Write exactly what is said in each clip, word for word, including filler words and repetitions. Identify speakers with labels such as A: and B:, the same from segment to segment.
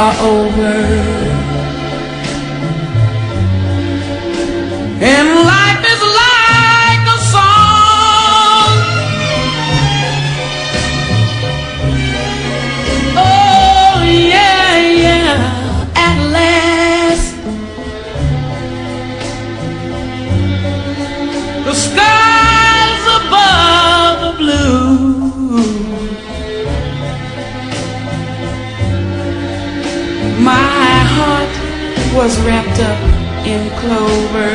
A: are over, and life is like a song. Oh yeah, yeah, at last the skies above the blue, my heart was wrapped up in clover.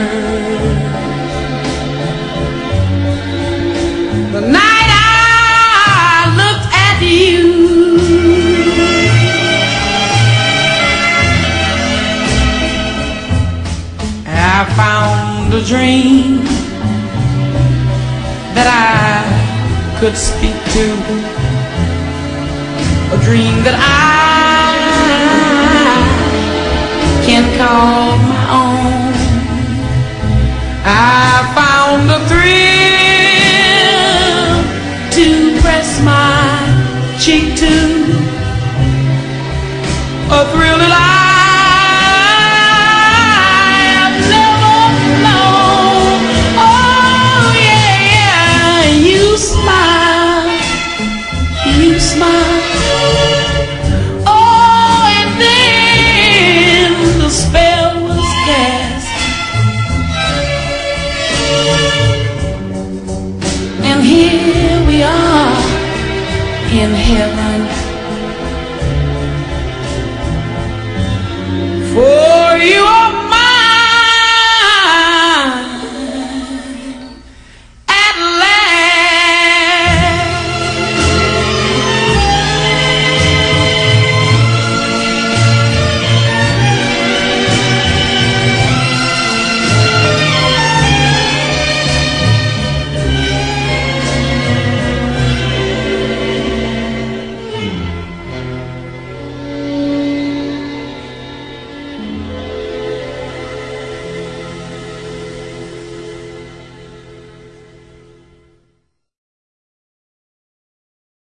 A: The night I looked at you, I found a dream that I could speak to, a dream that I can call my own. I